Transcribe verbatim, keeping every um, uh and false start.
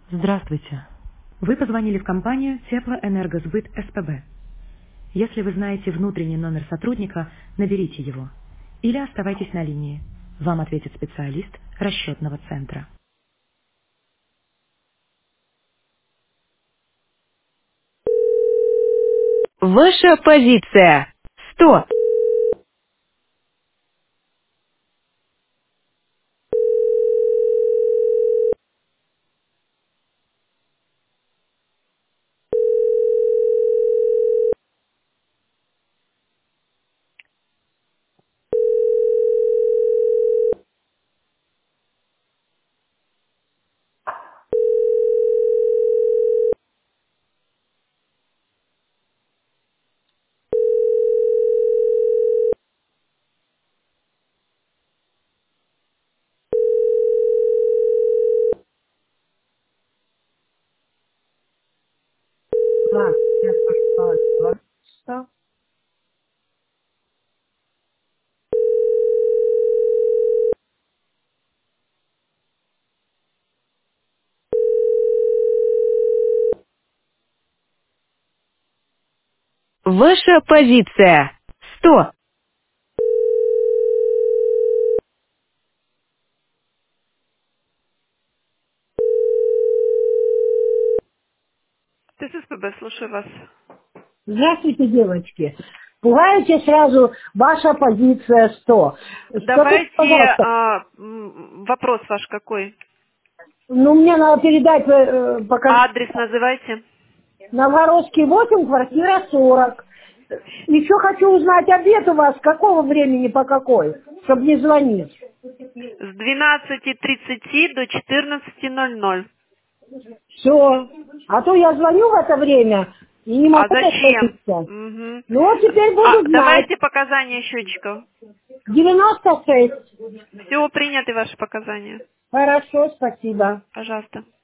Здравствуйте. Вы позвонили в компанию Теплоэнергосбыт СПБ. Если вы знаете внутренний номер сотрудника, наберите его. Или оставайтесь на линии. Вам ответит специалист расчетного центра. Ваша позиция. сто. Так, я пошла. Вот что? Ваша позиция. сто. Ты с СПБ, слушаю вас. Здравствуйте, девочки. Пугаете сразу ваша позиция сто. Скажите, Давайте, пожалуйста, а, м, вопрос ваш какой? ну мне надо передать э, пока Адрес называйте. Новгородский восемь, квартира сорок. Еще хочу узнать обед у вас, с какого времени по какой, чтобы не звонить. С двенадцати тридцати до четырнадцати ноль ноль. Все. А то я звоню в это время и не А могу зачем? дозвониться. Мгм. Ну вот теперь А, буду знать. давайте показания счетчиков. девяносто шесть. Все, приняты ваши показания. Хорошо, спасибо. Пожалуйста.